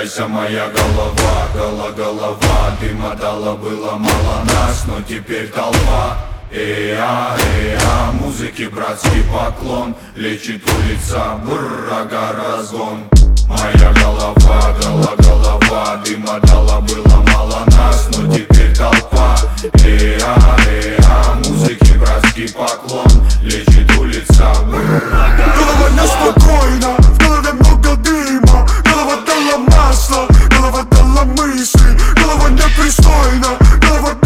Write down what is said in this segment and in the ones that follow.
Собирайся, моя голова, голова. Ты мотала, было мало нас, но теперь толпа. Музыке братский поклон. Лечит улица, брага, разгон. Моя голова, голова. Ты мотала, было мало нас, но теперь толпа. Музыке братский поклон. Лечит улица, брага. Голова неспокойна, в голове много дыма. Голова дала масло, голова дала мысли. Голова непристойна, голова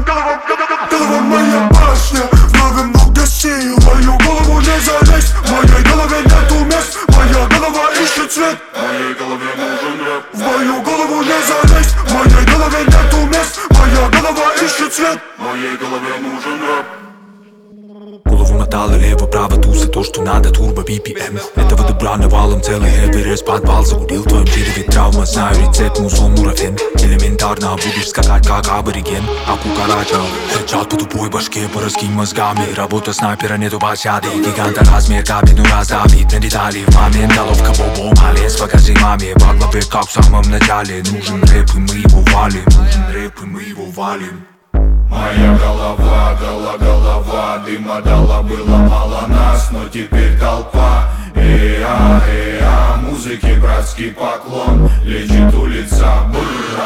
моя башня. В голове много сил, мою голову не залезть. В моей голове нету мест, моя голова ищет свет. Моей голове нужен рэп. В мою голову не залезть, в моей голове нету мест. Моя голова ищет свет. Моей голове нужен рэп. Голову мотало лево-право, тусы, то, что надо, турбо, BPM. Этого добра навалом, целый Эверест, подвал загудел в твоем черепе травма. Знаю рецепт, музон, нурофен. Элементарно будешь скакать, как абориген. А кукарача, хедшот по тупой башке, пораскинь мозгами. Работа снайпера, нету пощады. Гиганта размер, кабину раздавит на детали. В момент головка бобо, малец, покажи маме. По голове, как в самом начале. Нужен рэп, и мы его валим. Нужен рэп, и мы его валим. Моя голова, голова. Ты мотала, было мало нас, но теперь толпа. Музыке братский поклон. Лечит улица, бурра.